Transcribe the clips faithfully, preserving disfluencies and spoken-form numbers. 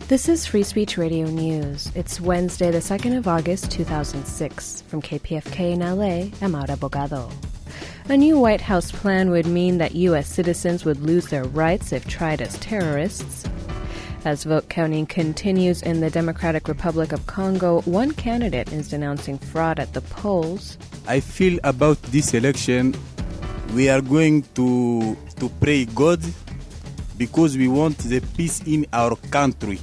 This is Free Speech Radio News. It's Wednesday, the second of August, two thousand six. From K P F K in L A, I'm Aura Bogado. A new White House plan would mean that U S citizens would lose their rights if tried as terrorists. As vote counting continues in the Democratic Republic of Congo, one candidate is denouncing fraud at the polls. I feel about this election, we are going to to pray God because we want the peace in our country.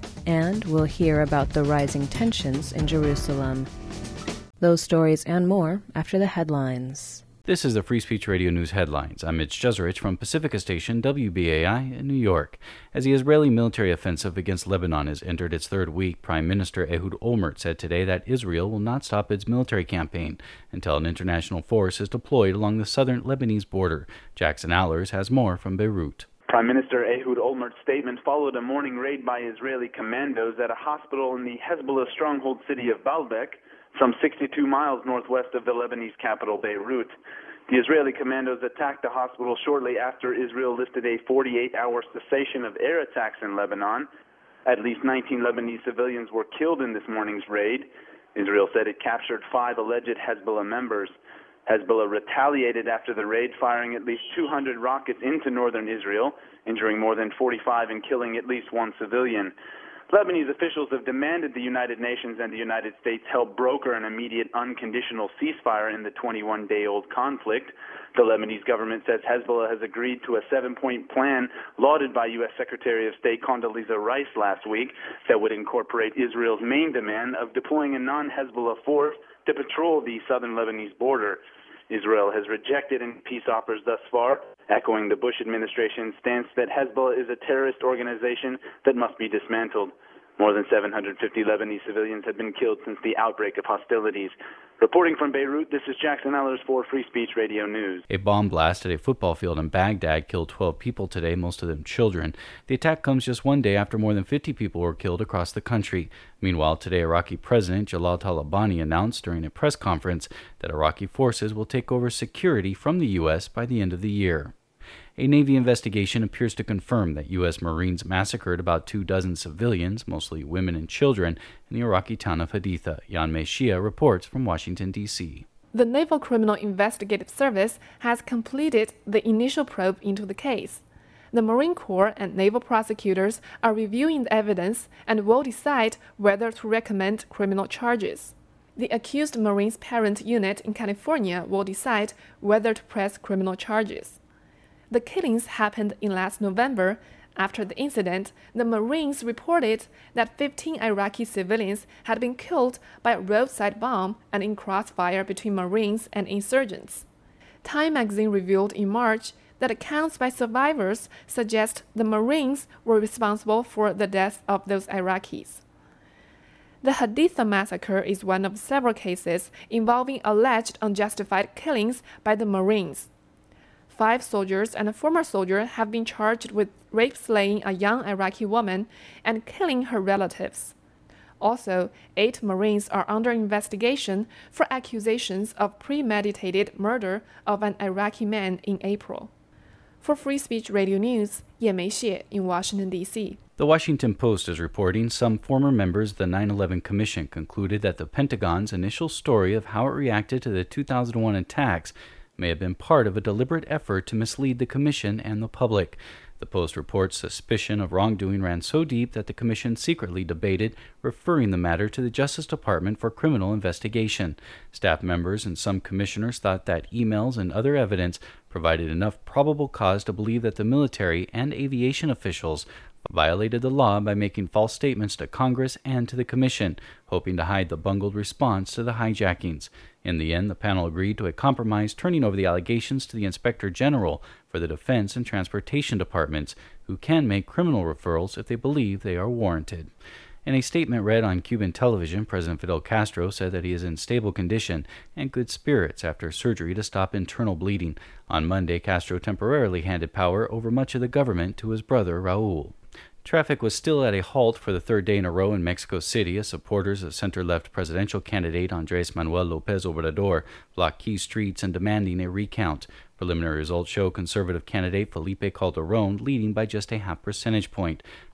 And we'll hear about the rising tensions in Jerusalem. Those stories and more after the headlines. This is the Free Speech Radio News headlines. I'm Mitch Jeserich from Pacifica Station, W B A I, in New York. As the Israeli military offensive against Lebanon has entered its third week, Prime Minister Ehud Olmert said today that Israel will not stop its military campaign until an international force is deployed along the southern Lebanese border. Jackson Allers has more from Beirut. Prime Minister Ehud Olmert's statement followed a morning raid by Israeli commandos at a hospital in the Hezbollah stronghold city of Baalbek, some sixty-two miles northwest of the Lebanese capital, Beirut. The Israeli commandos attacked the hospital shortly after Israel lifted a forty-eight hour cessation of air attacks in Lebanon. At least nineteen Lebanese civilians were killed in this morning's raid. Israel said it captured five alleged Hezbollah members. Hezbollah retaliated after the raid, firing at least two hundred rockets into northern Israel, injuring more than forty-five and killing at least one civilian. Lebanese officials have demanded the United Nations and the United States help broker an immediate unconditional ceasefire in the twenty-one day old conflict. The Lebanese government says Hezbollah has agreed to a seven-point plan lauded by U S Secretary of State Condoleezza Rice last week that would incorporate Israel's main demand of deploying a non-Hezbollah force to patrol the southern Lebanese border. Israel has rejected any peace offers thus far, echoing the Bush administration's stance that Hezbollah is a terrorist organization that must be dismantled. More than seven hundred fifty Lebanese civilians have been killed since the outbreak of hostilities. Reporting from Beirut, this is Jackson Allers for Free Speech Radio News. A bomb blast at a football field in Baghdad killed twelve people today, most of them children. The attack comes just one day after more than fifty people were killed across the country. Meanwhile, today Iraqi President Jalal Talabani announced during a press conference that Iraqi forces will take over security from the U S by the end of the year. A Navy investigation appears to confirm that U S Marines massacred about two dozen civilians, mostly women and children, in the Iraqi town of Haditha. Yanmei Shia reports from Washington, D C The Naval Criminal Investigative Service has completed the initial probe into the case. The Marine Corps and naval prosecutors are reviewing the evidence and will decide whether to recommend criminal charges. The accused Marine's parent unit in California will decide whether to press criminal charges. The killings happened in last November. After the incident, the Marines reported that fifteen Iraqi civilians had been killed by a roadside bomb and in crossfire between Marines and insurgents. Time magazine revealed in March that accounts by survivors suggest the Marines were responsible for the deaths of those Iraqis. The Haditha massacre is one of several cases involving alleged unjustified killings by the Marines. Five soldiers and a former soldier have been charged with rape-slaying a young Iraqi woman and killing her relatives. Also, eight Marines are under investigation for accusations of premeditated murder of an Iraqi man in April. For Free Speech Radio News, Yanmei Xie in Washington, D C The Washington Post is reporting some former members of the nine eleven Commission concluded that the Pentagon's initial story of how it reacted to the two thousand one attacks may have been part of a deliberate effort to mislead the Commission and the public. The Post reports suspicion of wrongdoing ran so deep that the Commission secretly debated referring the matter to the Justice Department for criminal investigation. Staff members and some commissioners thought that emails and other evidence provided enough probable cause to believe that the military and aviation officials violated the law by making false statements to Congress and to the Commission, hoping to hide the bungled response to the hijackings. In the end, the panel agreed to a compromise, turning over the allegations to the Inspector General for the Defense and Transportation Departments, who can make criminal referrals if they believe they are warranted. In a statement read on Cuban television, President Fidel Castro said that he is in stable condition and good spirits after surgery to stop internal bleeding. On Monday, Castro temporarily handed power over much of the government to his brother, Raul. Traffic was still at a halt for the third day in a row in Mexico City as supporters of center-left presidential candidate Andrés Manuel López Obrador blocked key streets and demanding a recount. Preliminary results show conservative candidate Felipe Calderón leading by just a half percentage point.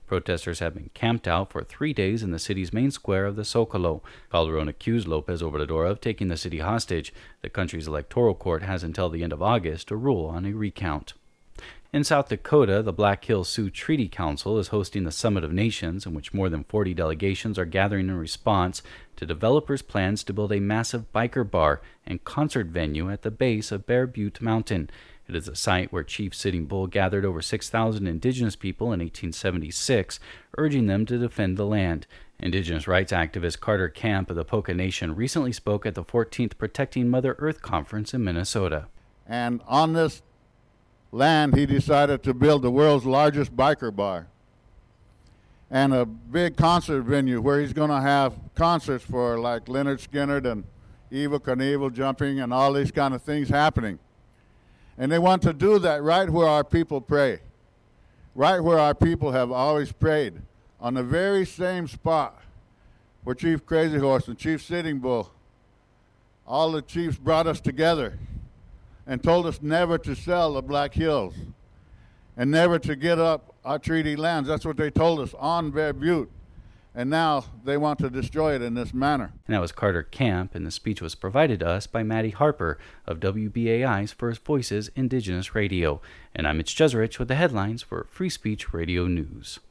Protesters have been camped out for three days in the city's main square of the Zócalo. Calderón accused López Obrador of taking the city hostage. The country's electoral court has until the end of August to rule on a recount. In South Dakota, the Black Hills Sioux Treaty Council is hosting the Summit of Nations, in which more than forty delegations are gathering in response to developers' plans to build a massive biker bar and concert venue at the base of Bear Butte Mountain. It is a site where Chief Sitting Bull gathered over six thousand indigenous people in eighteen seventy-six, urging them to defend the land. Indigenous rights activist Carter Camp of the Ponca Nation recently spoke at the fourteenth Protecting Mother Earth Conference in Minnesota. And on this land, he decided to build the world's largest biker bar and a big concert venue where he's going to have concerts for like Lynyrd Skynyrd and Evel Knievel jumping and all these kind of things happening. And they want to do that right where our people pray, right where our people have always prayed, on the very same spot where Chief Crazy Horse and Chief Sitting Bull, all the chiefs brought us together and told us never to sell the Black Hills and never to get up our treaty lands. That's what they told us on Bear Butte. And now they want to destroy it in this manner. And that was Carter Camp, and the speech was provided to us by Maddie Harper of W B A I's First Voices Indigenous Radio. And I'm Mitch Jeserich with the headlines for Free Speech Radio News.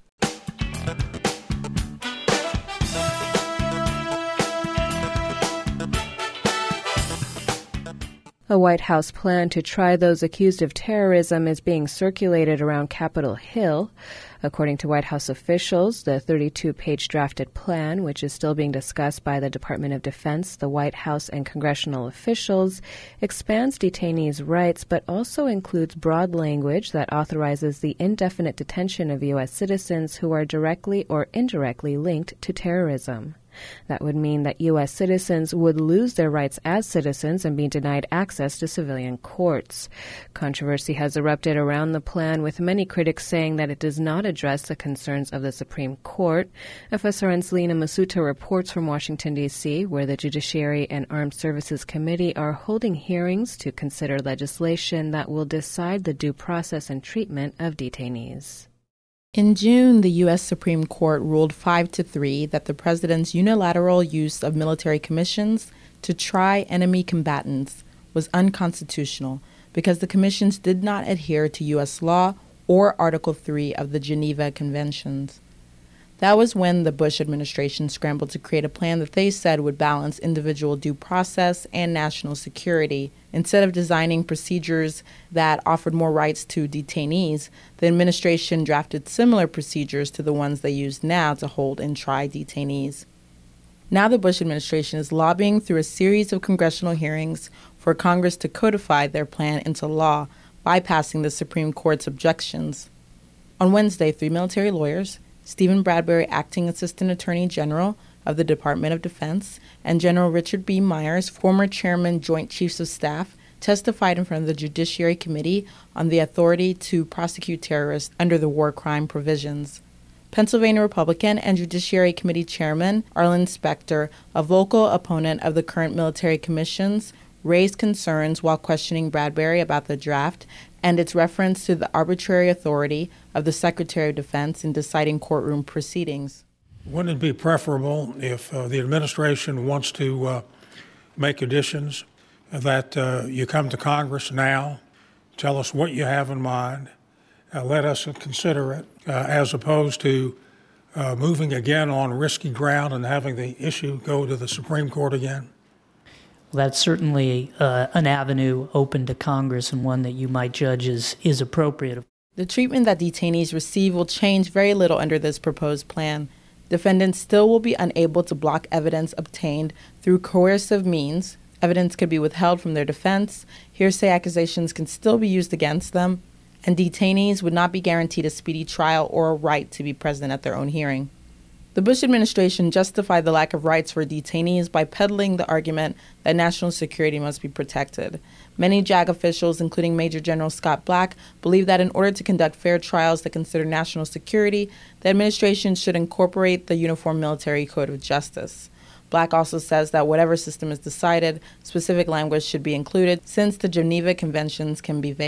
A White House plan to try those accused of terrorism is being circulated around Capitol Hill. According to White House officials, the thirty-two page drafted plan, which is still being discussed by the Department of Defense, the White House, and congressional officials, expands detainees' rights but also includes broad language that authorizes the indefinite detention of U S citizens who are directly or indirectly linked to terrorism. That would mean that U S citizens would lose their rights as citizens and be denied access to civilian courts. Controversy has erupted around the plan, with many critics saying that it does not address the concerns of the Supreme Court. F S R N's Lena Masuta reports from Washington, D C, where the Judiciary and Armed Services Committee are holding hearings to consider legislation that will decide the due process and treatment of detainees. In June, the U S Supreme Court ruled five to three that the president's unilateral use of military commissions to try enemy combatants was unconstitutional because the commissions did not adhere to U S law or Article three of the Geneva Conventions. That was when the Bush administration scrambled to create a plan that they said would balance individual due process and national security. Instead of designing procedures that offered more rights to detainees, the administration drafted similar procedures to the ones they use now to hold and try detainees. Now the Bush administration is lobbying through a series of congressional hearings for Congress to codify their plan into law, bypassing the Supreme Court's objections. On Wednesday, three military lawyers, Stephen Bradbury, Acting Assistant Attorney General of the Department of Defense, and General Richard B. Myers, former Chairman, Joint Chiefs of Staff, testified in front of the Judiciary Committee on the authority to prosecute terrorists under the war crime provisions. Pennsylvania Republican and Judiciary Committee Chairman Arlen Specter, a vocal opponent of the current military commissions, raised concerns while questioning Bradbury about the draft and its reference to the arbitrary authority of the Secretary of Defense in deciding courtroom proceedings. Wouldn't it be preferable if uh, the administration wants to uh, make additions that uh, you come to Congress now, tell us what you have in mind, uh, let us consider it, uh, as opposed to uh, moving again on risky ground and having the issue go to the Supreme Court again? Well, that's certainly uh, an avenue open to Congress and one that you might judge is, is appropriate. The treatment that detainees receive will change very little under this proposed plan. Defendants still will be unable to block evidence obtained through coercive means. Evidence could be withheld from their defense, hearsay accusations can still be used against them, and detainees would not be guaranteed a speedy trial or a right to be present at their own hearing. The Bush administration justified the lack of rights for detainees by peddling the argument that national security must be protected. Many JAG officials, including Major General Scott Black, believe that in order to conduct fair trials that consider national security, the administration should incorporate the Uniform Military Code of Justice. Black also says that whatever system is decided, specific language should be included, since the Geneva Conventions can be vague.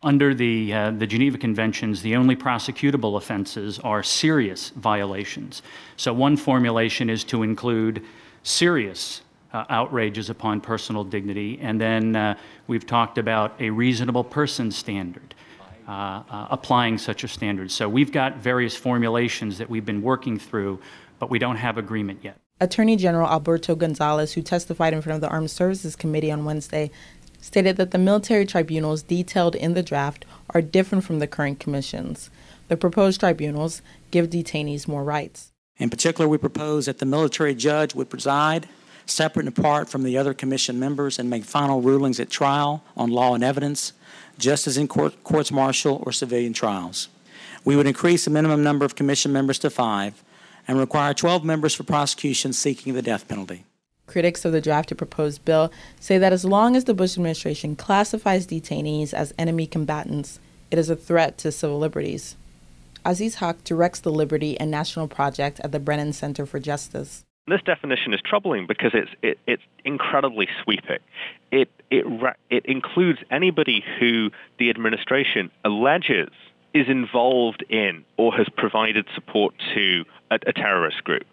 Under the, uh, the Geneva Conventions, the only prosecutable offenses are serious violations. So one formulation is to include serious uh, outrages upon personal dignity, and then uh, we've talked about a reasonable person standard, uh, uh, applying such a standard. So we've got various formulations that we've been working through, but we don't have agreement yet. Attorney General Alberto Gonzales, who testified in front of the Armed Services Committee on Wednesday, stated that the military tribunals detailed in the draft are different from the current commissions. The proposed tribunals give detainees more rights. In particular, we propose that the military judge would preside separate and apart from the other commission members and make final rulings at trial on law and evidence, just as in court, courts martial or civilian trials. We would increase the minimum number of commission members to five and require twelve members for prosecution seeking the death penalty. Critics of the drafted proposed bill say that as long as the Bush administration classifies detainees as enemy combatants, it is a threat to civil liberties. Aziz Haq directs the Liberty and National Project at the Brennan Center for Justice. This definition is troubling because it's it, it's incredibly sweeping. It it it includes anybody who the administration alleges is involved in or has provided support to a, a terrorist group,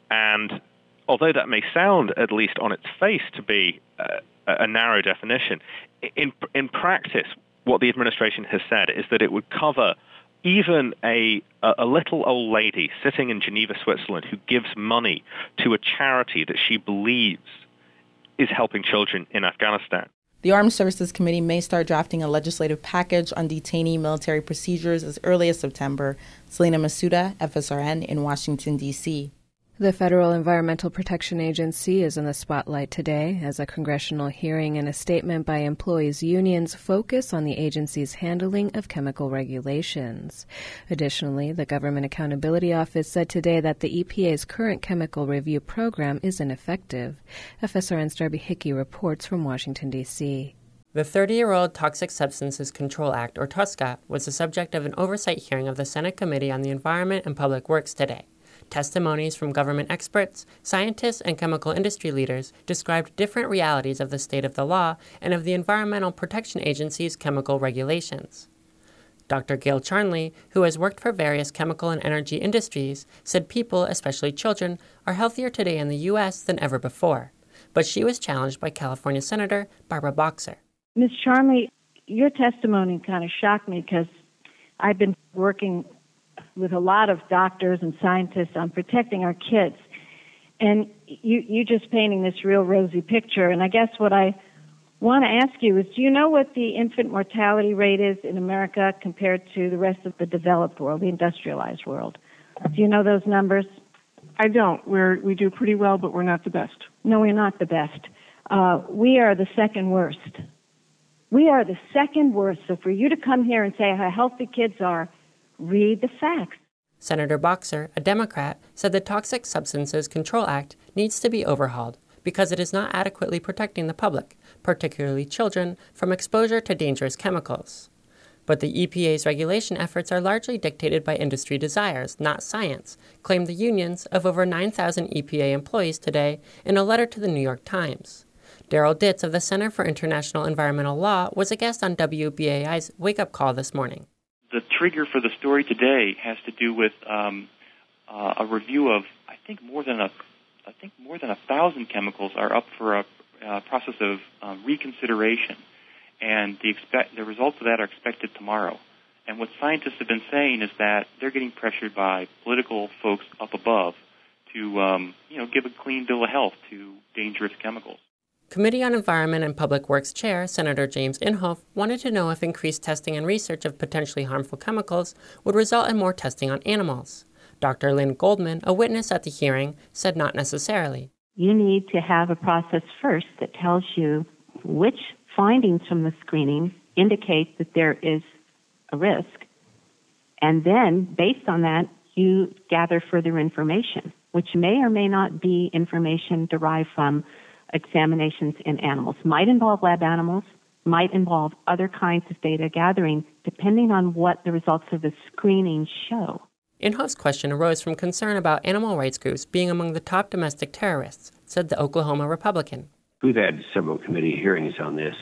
and although that may sound, at least on its face, to be uh, a narrow definition, in in practice, what the administration has said is that it would cover even a a little old lady sitting in Geneva, Switzerland, who gives money to a charity that she believes is helping children in Afghanistan. The Armed Services Committee may start drafting a legislative package on detainee military procedures as early as September. Selena Masuda, F S R N, in Washington, D C The Federal Environmental Protection Agency is in the spotlight today as a congressional hearing and a statement by employees' unions focus on the agency's handling of chemical regulations. Additionally, the Government Accountability Office said today that the E P A's current chemical review program is ineffective. F S R N's Darby Hickey reports from Washington, D C The thirty-year-old Toxic Substances Control Act, or TSCA, was the subject of an oversight hearing of the Senate Committee on the Environment and Public Works today. Testimonies from government experts, scientists, and chemical industry leaders described different realities of the state of the law and of the Environmental Protection Agency's chemical regulations. Doctor Gail Charnley, who has worked for various chemical and energy industries, said people, especially children, are healthier today in the U S than ever before. But she was challenged by California Senator Barbara Boxer. Miz Charnley, your testimony kind of shocked me because I've been working with a lot of doctors and scientists on protecting our kids. And you, you just painting this real rosy picture. And I guess what I want to ask you is, do you know what the infant mortality rate is in America compared to the rest of the developed world, the industrialized world? Do you know those numbers? I don't. We're, we do pretty well, but we're not the best. No, we're not the best. Uh, we are the second worst. We are the second worst. So for you to come here and say how healthy kids are, read the facts. Senator Boxer, a Democrat, said the Toxic Substances Control Act needs to be overhauled because it is not adequately protecting the public, particularly children, from exposure to dangerous chemicals. But the E P A's regulation efforts are largely dictated by industry desires, not science, claimed the unions of over nine thousand E P A employees today in a letter to the New York Times. Daryl Ditz of the Center for International Environmental Law was a guest on W B A I's Wake Up Call this morning. The trigger for the story today has to do with um, uh, a review of, I think more than a, I think more than a thousand chemicals are up for a uh, process of uh, reconsideration, and the expect the results of that are expected tomorrow. And what scientists have been saying is that they're getting pressured by political folks up above to, um, you know, give a clean bill of health to dangerous chemicals. Committee on Environment and Public Works Chair Senator James Inhofe wanted to know if increased testing and research of potentially harmful chemicals would result in more testing on animals. Doctor Lynn Goldman, a witness at the hearing, said not necessarily. You need to have a process first that tells you which findings from the screening indicate that there is a risk. And then, based on that, you gather further information, which may or may not be information derived from examinations in animals. Might involve lab animals, might involve other kinds of data gathering, depending on what the results of the screening show. Inhofe's question arose from concern about animal rights groups being among the top domestic terrorists, said the Oklahoma Republican. We've had several committee hearings on this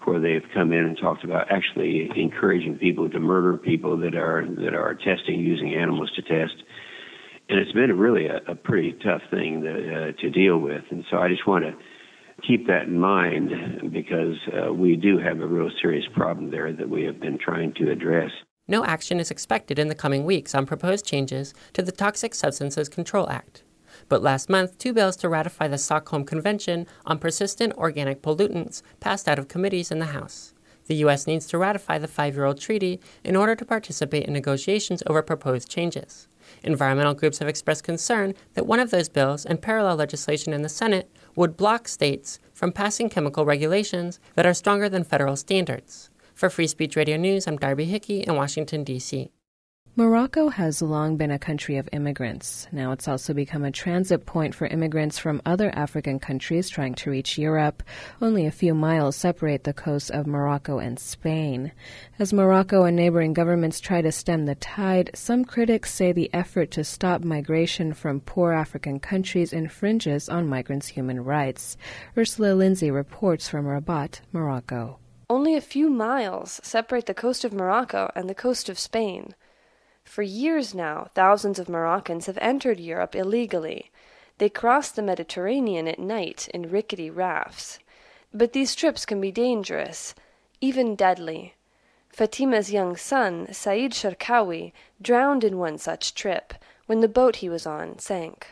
where they've come in and talked about actually encouraging people to murder people that are that are testing using animals to test. And it's been really a, a pretty tough thing to, uh, to deal with. And so I just want to keep that in mind because uh, we do have a real serious problem there that we have been trying to address. No action is expected in the coming weeks on proposed changes to the Toxic Substances Control Act. But last month, two bills to ratify the Stockholm Convention on Persistent Organic Pollutants passed out of committees in the House. The U S needs to ratify the five-year-old treaty in order to participate in negotiations over proposed changes. Environmental groups have expressed concern that one of those bills and parallel legislation in the Senate would block states from passing chemical regulations that are stronger than federal standards. For Free Speech Radio News, I'm Darby Hickey in Washington, D C Morocco has long been a country of immigrants. Now it's also become a transit point for immigrants from other African countries trying to reach Europe. Only a few miles separate the coasts of Morocco and Spain. As Morocco and neighboring governments try to stem the tide, some critics say the effort to stop migration from poor African countries infringes on migrants' human rights. Ursula Lindsay reports from Rabat, Morocco. Only a few miles separate the coast of Morocco and the coast of Spain. For years now, thousands of Moroccans have entered Europe illegally. They cross the Mediterranean at night in rickety rafts. But these trips can be dangerous, even deadly. Fatima's young son, Said Sharkawi, drowned in one such trip when the boat he was on sank.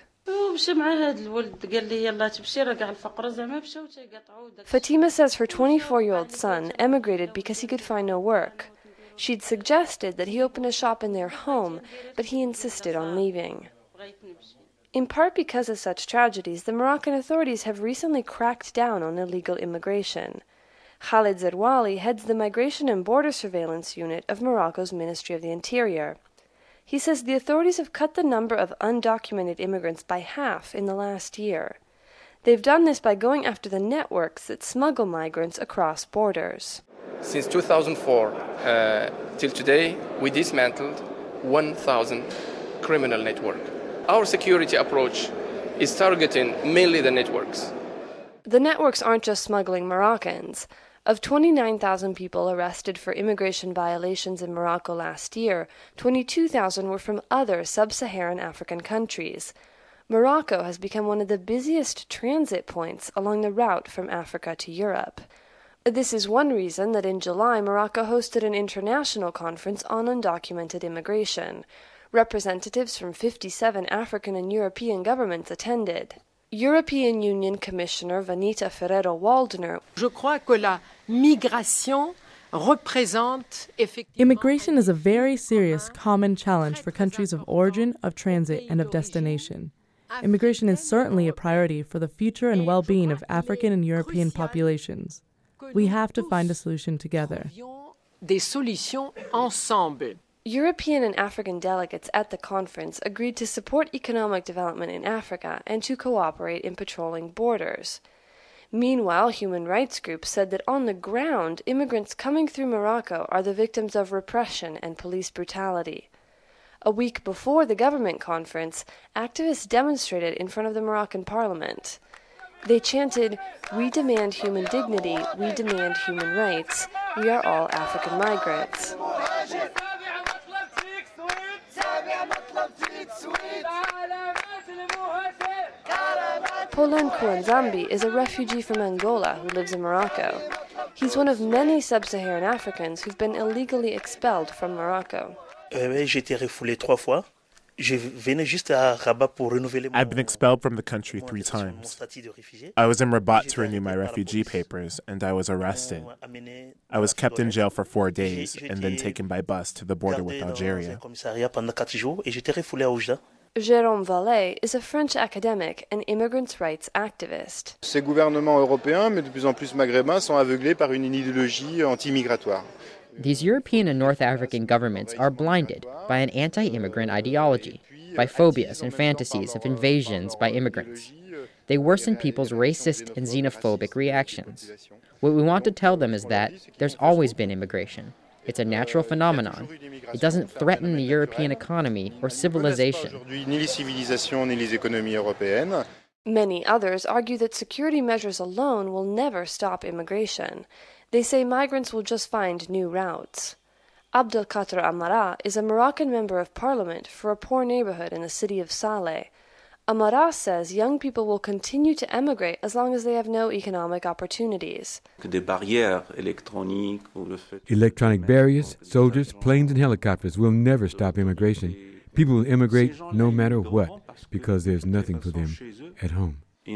Fatima says her twenty-four-year-old son emigrated because he could find no work. She'd suggested that he open a shop in their home, but he insisted on leaving. In part because of such tragedies, the Moroccan authorities have recently cracked down on illegal immigration. Khaled Zerwali heads the Migration and Border Surveillance Unit of Morocco's Ministry of the Interior. He says the authorities have cut the number of undocumented immigrants by half in the last year. They've done this by going after the networks that smuggle migrants across borders. Since two thousand four uh, till today, we dismantled one thousand criminal networks. Our security approach is targeting mainly the networks. The networks aren't just smuggling Moroccans. Of twenty-nine thousand people arrested for immigration violations in Morocco last year, twenty-two thousand were from other sub-Saharan African countries. Morocco has become one of the busiest transit points along the route from Africa to Europe. This is one reason that in July, Morocco hosted an international conference on undocumented immigration. Representatives from fifty-seven African and European governments attended. European Union Commissioner Vanita Ferrero-Waldner. Je crois que la migration représente effectivement. Immigration is a very serious common challenge for countries of origin, of transit, and of destination. Immigration is certainly a priority for the future and well-being of African and European populations. We have to find a solution together. Des solutions ensemble. European and African delegates at the conference agreed to support economic development in Africa and to cooperate in patrolling borders. Meanwhile, human rights groups said that on the ground, immigrants coming through Morocco are the victims of repression and police brutality. A week before the government conference, activists demonstrated in front of the Moroccan parliament. They chanted, "We demand human dignity, we demand human rights, we are all African migrants." Polan Kouanzambi is a refugee from Angola who lives in Morocco. He's one of many sub-Saharan Africans who've been illegally expelled from Morocco. J'ai été refoulé trois fois. I've been expelled from the country three times. I was in Rabat to renew my refugee papers, and I was arrested. I was kept in jail for four days and then taken by bus to the border with Algeria. Jérôme Vallée is a French academic and immigrants' rights activist. Ces gouvernements européens, mais de plus en plus maghrébins, sont aveuglés par une idéologie anti-migratoire. These European and North African governments are blinded by an anti-immigrant ideology, by phobias and fantasies of invasions by immigrants. They worsen people's racist and xenophobic reactions. What we want to tell them is that there's always been immigration. It's a natural phenomenon. It doesn't threaten the European economy or civilization. Many others argue that security measures alone will never stop immigration. They say migrants will just find new routes. Abdelkader Amara is a Moroccan member of parliament for a poor neighborhood in the city of Saleh. Amara says young people will continue to emigrate as long as they have no economic opportunities. Electronic barriers, soldiers, planes, and helicopters will never stop immigration. People will immigrate no matter what because there's nothing for them at home.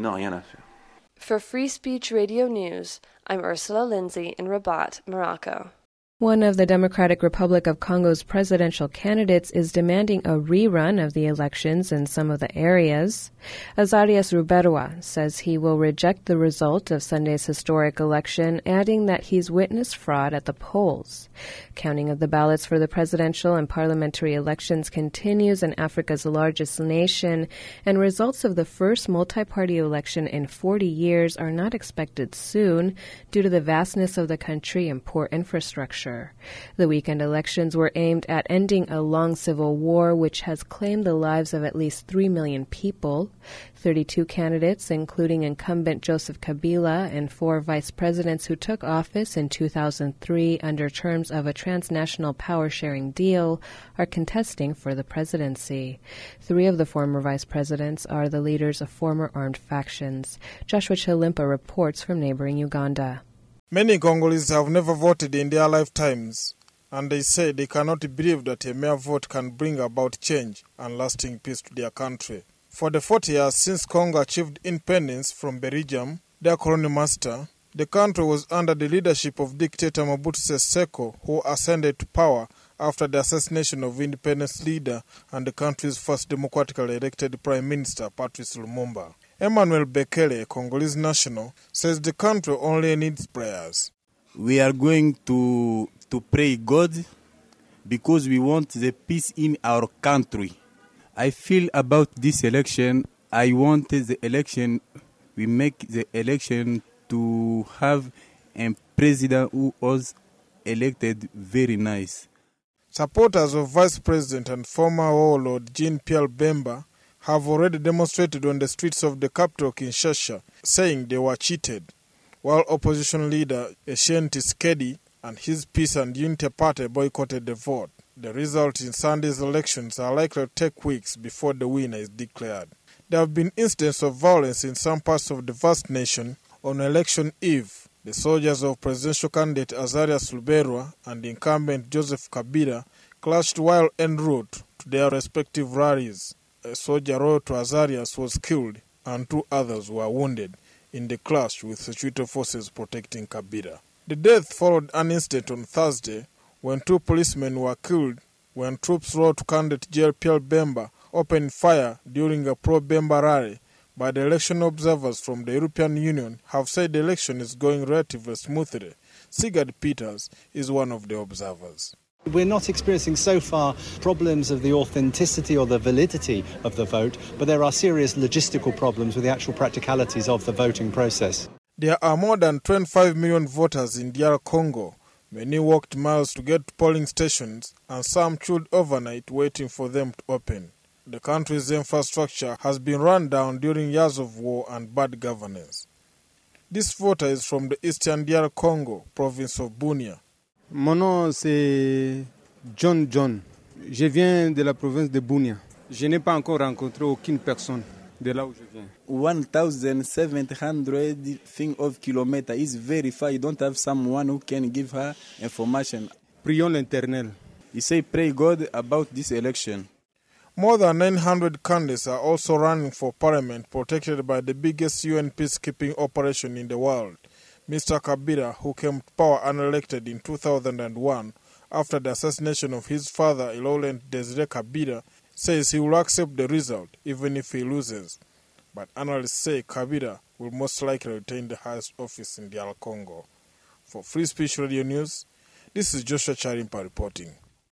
For Free Speech Radio News, I'm Ursula Lindsay in Rabat, Morocco. One of the Democratic Republic of Congo's presidential candidates is demanding a rerun of the elections in some of the areas. Azarias Ruberwa says he will reject the result of Sunday's historic election, adding that he's witnessed fraud at the polls. Counting of the ballots for the presidential and parliamentary elections continues in Africa's largest nation, and results of the first multi-party election in forty years are not expected soon due to the vastness of the country and poor infrastructure. The weekend elections were aimed at ending a long civil war which has claimed the lives of at least three million people. thirty-two candidates, including incumbent Joseph Kabila and four vice presidents who took office in two thousand three under terms of a transnational power-sharing deal, are contesting for the presidency. Three of the former vice presidents are the leaders of former armed factions. Joshua Chilimpa reports from neighboring Uganda. Many Congolese have never voted in their lifetimes, and they say they cannot believe that a mere vote can bring about change and lasting peace to their country. For the forty years since Congo achieved independence from Belgium, their colonial master, the country was under the leadership of dictator Mobutu Sese Seko, who ascended to power after the assassination of independence leader and the country's first democratically elected Prime Minister, Patrice Lumumba. Emmanuel Bekele, a Congolese national, says the country only needs prayers. We are going to to pray God because we want the peace in our country. I feel about this election, I want the election, we make the election to have a president who was elected very nice. Supporters of Vice President and former warlord Jean-Pierre Bemba have already demonstrated on the streets of the capital Kinshasa, saying they were cheated, while opposition leader Etienne Tshisekedi and his Peace and Unity Party boycotted the vote. The results in Sunday's elections are likely to take weeks before the winner is declared. There have been incidents of violence in some parts of the vast nation on election eve. The soldiers of presidential candidate Azarias Ruberwa and incumbent Joseph Kabila clashed while en route to their respective rallies. A soldier loyal to Azarias was killed and two others were wounded in the clash with security forces protecting Kabila. The death followed an incident on Thursday when two policemen were killed when troops rode to candidate Jean-Pierre Bemba opened fire during a pro-Bemba rally. But the election observers from the European Union have said the election is going relatively smoothly. Sigurd Peters is one of the observers. We're not experiencing so far problems of the authenticity or the validity of the vote, but there are serious logistical problems with the actual practicalities of the voting process. There are more than twenty-five million voters in D R Congo. Many walked miles to get to polling stations, and some chilled overnight waiting for them to open. The country's infrastructure has been run down during years of war and bad governance. This voter is from the eastern D R Congo, province of Bunia. Mon nom c'est John John. Je viens de la province de Bunia. Je n'ai pas encore rencontré aucune personne de là où je viens. one thousand seven hundred thing of kilometer is very far. You don't have someone who can give her information. Prions l'Éternel. You say pray God about this election. More than nine hundred candidates are also running for parliament, protected by the biggest U N peacekeeping operation in the world. Mister Kabila, who came to power unelected in two thousand one after the assassination of his father, Laurent Desire Kabila, says he will accept the result even if he loses. But analysts say Kabila will most likely retain the highest office in D R Congo. For Free Speech Radio News, this is Joshua Charimpa reporting.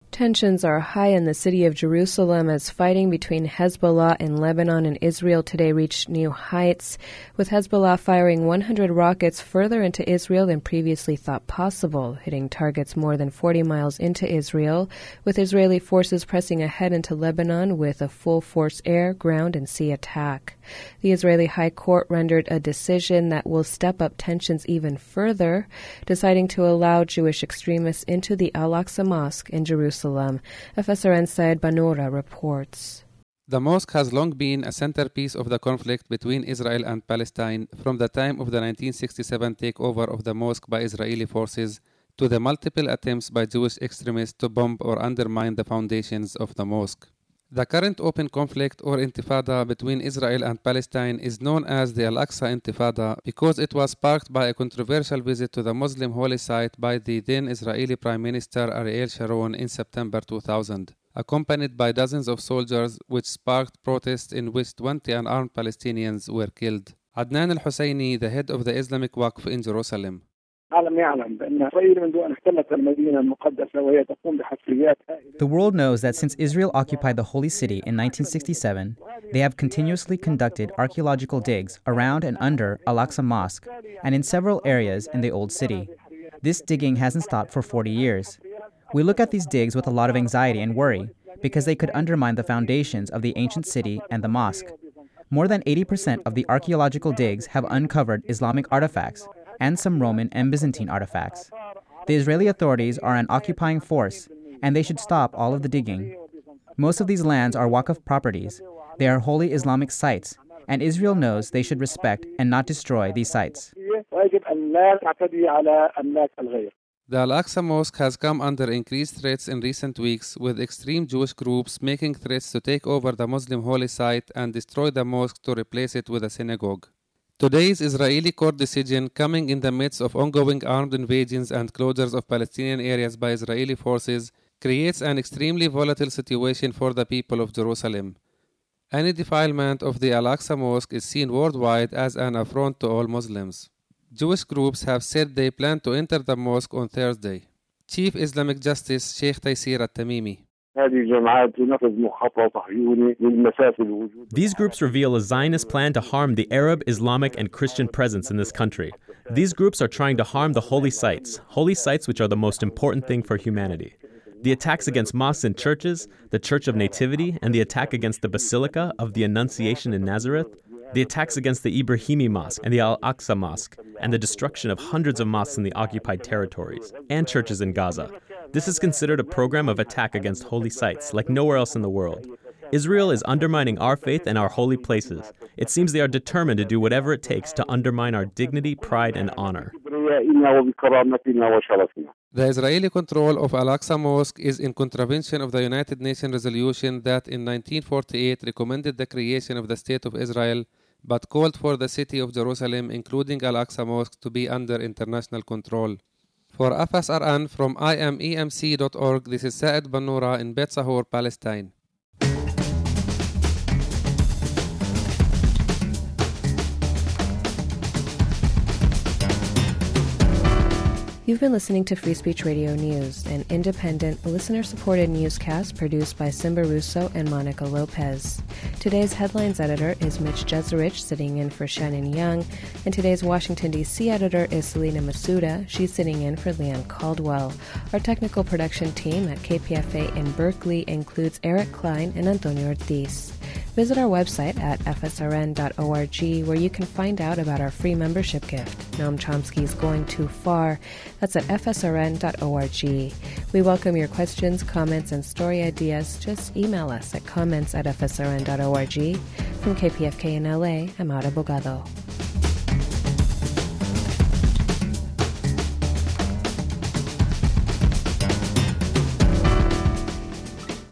Tensions are high in the city of Jerusalem as fighting between Hezbollah in Lebanon and Israel today reached new heights, with Hezbollah firing one hundred rockets further into Israel than previously thought possible, hitting targets more than forty miles into Israel, with Israeli forces pressing ahead into Lebanon with a full-force air, ground, and sea attack. The Israeli High Court rendered a decision that will step up tensions even further, deciding to allow Jewish extremists into the Al-Aqsa Mosque in Jerusalem. F S R N Syed Banura reports. The mosque has long been a centerpiece of the conflict between Israel and Palestine from the time of the nineteen sixty-seven takeover of the mosque by Israeli forces to the multiple attempts by Jewish extremists to bomb or undermine the foundations of the mosque. The current open conflict or intifada between Israel and Palestine is known as the Al-Aqsa Intifada because it was sparked by a controversial visit to the Muslim holy site by the then Israeli Prime Minister Ariel Sharon in September two thousand, accompanied by dozens of soldiers, which sparked protests in which twenty unarmed Palestinians were killed. Adnan al-Husseini, the head of the Islamic Waqf in Jerusalem. The world knows that since Israel occupied the Holy City in nineteen sixty-seven, they have continuously conducted archaeological digs around and under Al-Aqsa Mosque and in several areas in the Old City. This digging hasn't stopped for forty years. We look at these digs with a lot of anxiety and worry because they could undermine the foundations of the ancient city and the mosque. More than eighty percent of the archaeological digs have uncovered Islamic artifacts and some Roman and Byzantine artifacts. The Israeli authorities are an occupying force, and they should stop all of the digging. Most of these lands are Waqf properties. They are holy Islamic sites, and Israel knows they should respect and not destroy these sites. The Al-Aqsa Mosque has come under increased threats in recent weeks, with extreme Jewish groups making threats to take over the Muslim holy site and destroy the mosque to replace it with a synagogue. Today's Israeli court decision, coming in the midst of ongoing armed invasions and closures of Palestinian areas by Israeli forces, creates an extremely volatile situation for the people of Jerusalem. Any defilement of the Al-Aqsa Mosque is seen worldwide as an affront to all Muslims. Jewish groups have said they plan to enter the mosque on Thursday. Chief Islamic Justice Sheikh Taysir al-Tamimi. These groups reveal a Zionist plan to harm the Arab, Islamic, and Christian presence in this country. These groups are trying to harm the holy sites, holy sites which are the most important thing for humanity. The attacks against mosques and churches, the Church of Nativity, and the attack against the Basilica of the Annunciation in Nazareth, the attacks against the Ibrahimi Mosque and the Al-Aqsa Mosque, and the destruction of hundreds of mosques in the occupied territories, and churches in Gaza. This is considered a program of attack against holy sites like nowhere else in the world. Israel is undermining our faith and our holy places. It seems they are determined to do whatever it takes to undermine our dignity, pride, and honor. The Israeli control of Al-Aqsa Mosque is in contravention of the United Nations resolution that in nineteen forty-eight recommended the creation of the State of Israel, but called for the city of Jerusalem, including Al-Aqsa Mosque, to be under international control. For F S R N from I M E M C dot org, this is Syed Banura in Beit Sahur, Palestine. You've been listening to Free Speech Radio News, an independent, listener-supported newscast produced by Simba Russo and Monica Lopez. Today's headlines editor is Mitch Jeserich, sitting in for Shannon Young, and today's Washington, D C editor is Selena Masuda. She's sitting in for Leanne Caldwell. Our technical production team at K P F A in Berkeley includes Eric Klein and Antonio Ortiz. Visit our website at f s r n dot org, where you can find out about our free membership gift, Noam Chomsky's Going Too Far. That's at f s r n dot org. We welcome your questions, comments, and story ideas. Just email us at comments at f s r n dot org. From K P F K in L A, I'm Aura Bogado.